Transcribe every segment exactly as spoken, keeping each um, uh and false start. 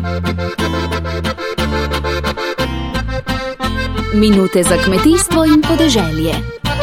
Minute za kmetijstvo in podeželje.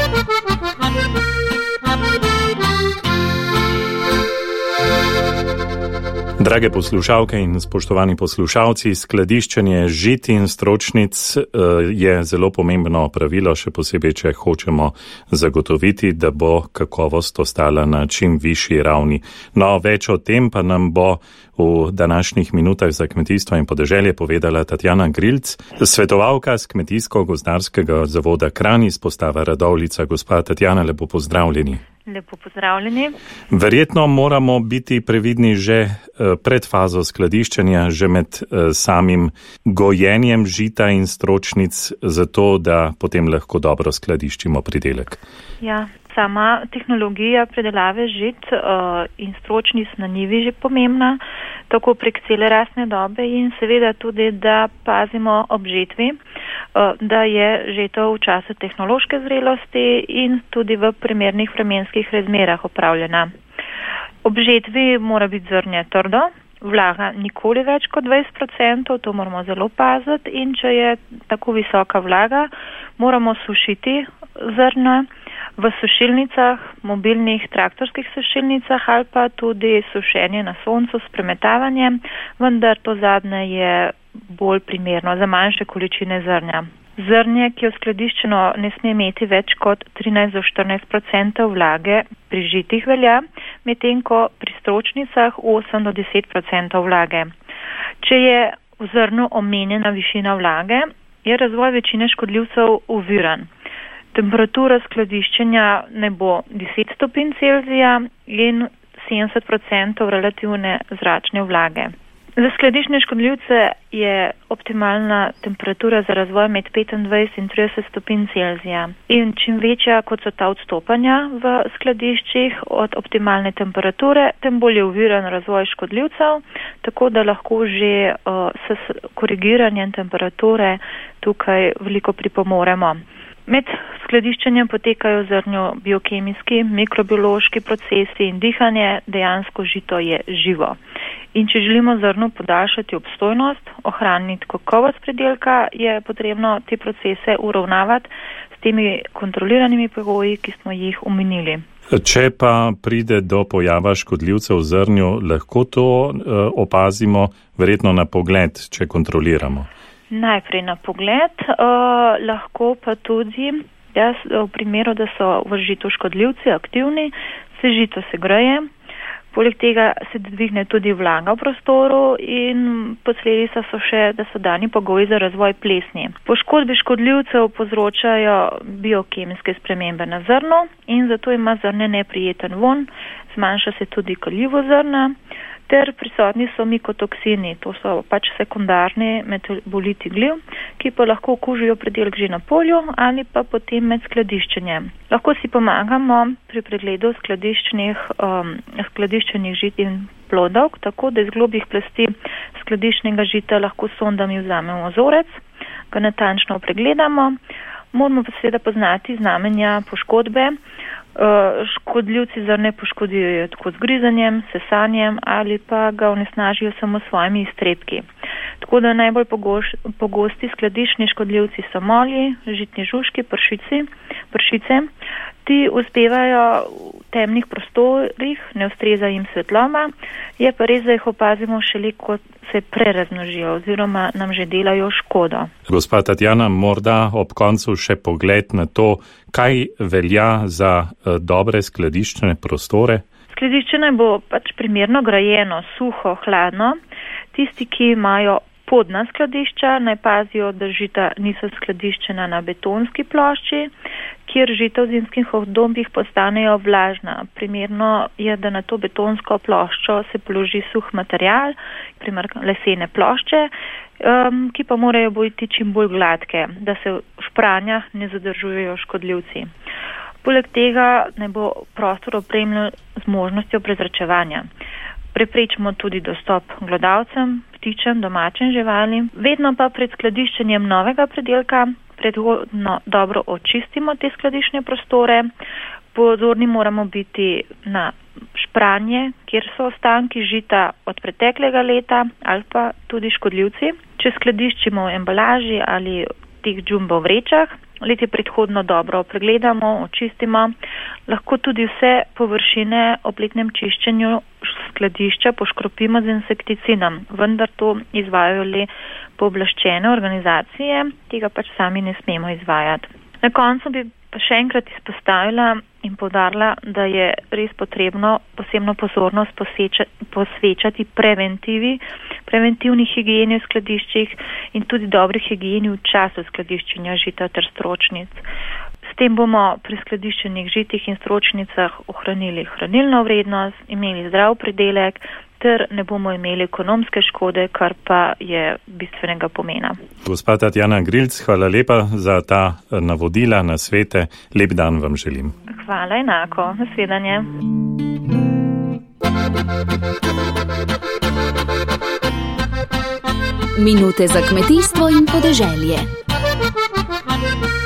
Drage poslušalke in spoštovani poslušalci, skladiščenje žit in stročnic je zelo pomembno pravilo, še posebej, če hočemo zagotoviti, da bo kakovost ostala na čim višji ravni. No, več o tem pa nam bo v današnjih minutah za kmetijstvo in podeželje povedala Tatjana Grilc, svetovalka z Kmetijsko-gozdarskega zavoda Kranj, izpostava Radovljica. Gospa Tatjana, lepo pozdravljeni. Lepo pozdravljeni. Verjetno moramo biti previdni že pred fazo skladiščenja, že med samim gojenjem žita in stročnic, zato da potem lahko dobro skladiščimo pridelek. Ja, sama tehnologija predelave žit uh, in stročnic na njivi že pomembna, tako prek cele rastne dobe in seveda tudi, da pazimo ob žetvi, uh, da je žetev v času tehnološke zrelosti in tudi v primernih vremenskih razmerah opravljena. Ob žetvi mora biti zrnje trdo, vlaga nikoli več kot dvajset procentov, to moramo zelo paziti, in če je tako visoka vlaga, moramo sušiti zrna v sušilnicah, mobilnih traktorskih sušilnicah ali pa tudi sušenje na soncu s premetavanjem, vendar to zadnje je bolj primerno za manjše količine zrnja. Zrnje, ki je skladiščeno, ne sme imeti več kot trinajst do štirinajst procentov vlage, pri žitih velja, medtem ko pri stročnicah osem do deset procentov vlage. Če je v zrnu omenjena višina vlage, je razvoj večine škodljivcev oviran. Temperatura skladiščenja ne bo deset stopinj Celzija in sedemdeset procentov relativne zračne vlage. Za skladiščne škodljivce je optimalna temperatura za razvoj med petindvajset in trideset stopinj Celzija. In čim večja, kot so ta odstopanja v skladiščih od optimalne temperature, tem bolj je oviran razvoj škodljivcev, tako da lahko že uh, s korigiranjem temperature tukaj veliko pripomoremo. Med skladiščenjem potekajo v zrnju biokemijski, mikrobiološki procesi in dihanje, dejansko žito je živo. In če želimo zrnu podaljšati obstojnost, ohraniti kakovost pridelka, je potrebno te procese uravnavati s temi kontroliranimi pogoji, ki smo jih omenili. Če pa pride do pojava škodljivcev v zrnju, lahko to uh, opazimo verjetno na pogled, če kontroliramo. Najprej na pogled, uh, lahko pa tudi, da v primeru, da so v žitu škodljivci aktivni, se žito segreje, poleg tega se dvigne tudi vlaga v prostoru in posledica so še, da so dani pogoji za razvoj plesni. Poškodbe škodljivcev povzročajo biokemijske spremembe na zrnu in zato ima zrne neprijeten vonj, zmanjša se tudi kaljivo zrna, ter prisotni so mikotoksini, to so pač sekundarni metaboliti gliv, ki pa lahko okužijo pridelek že na polju ali pa potem med skladiščenjem. Lahko si pomagamo pri pregledu skladiščnih, um, skladiščenih žit in plodov, tako da iz globih plasti skladiščnega žita lahko s sondami vzamemo vzorec, ga natančno pregledamo. Moramo pa seveda poznati znamenja poškodbe. Škodljivci zrne poškodujejo tako z grizanjem, sesanjem ali pa ga onesnažijo samo svojimi iztrebki. Tako da najbolj pogosti skladiščni škodljivci so molji, žitni žužki, pršici, pršice. Ti uspevajo v temnih prostorih, ne ustreza jim svetloma, je pa res, da jih opazimo šele, ko se prerazmnožijo oziroma nam že delajo škodo. Gospa Tatjana, morda ob koncu še pogled na to, kaj velja za uh, dobre skladiščne prostore? Skladiščenje bo pač primerno grajeno, suho, hladno. Tisti, ki imajo podna skladišča, naj pazijo, da žita niso skladiščena na betonski plošči, kjer žita v zimskih obdobjih postanejo vlažna. Primerno je, da na to betonsko ploščo se položi suh material, primer lesene plošče, um, ki pa morajo biti čim bolj gladke, da se v špranjah ne zadržujejo škodljivci. Poleg tega ne bo prostor opremljen z možnostjo prezračevanja. Preprečimo tudi dostop glodavcem, ptičem, domačim živalim. Vedno pa pred skladiščenjem novega pridelka predhodno dobro očistimo te skladiščne prostore, Pozorni moramo biti na špranje, kjer so ostanki žita od preteklega leta ali pa tudi škodljivci. Če skladiščimo v embalaži ali teh jumbo vrečah, letje predhodno dobro pregledamo, očistimo. Lahko tudi vse površine ob letnem čiščenju skladišča poškropimo z insekticidom, vendar to izvajajo le pooblaščene organizacije, tega pač sami ne smemo izvajati. Na koncu bi pa še enkrat izpostavila in poudarila, da je res potrebno posebno pozornost posvečati preventivi, preventivni higieni v skladiščih in tudi dobri higieni v času skladiščenja žita ter stročnic. S tem bomo pri skladiščenih žitih in stročnicah ohranili hranilno vrednost, imeli zdrav pridelek ter ne bomo imeli ekonomske škode, kar pa je bistvenega pomena. Gospa Tatjana Grilc, hvala lepa za ta navodila, nasvete. Lep dan vam želim. Hvala enako. Nasvidenje. Minute za kmetijstvo in podeželje.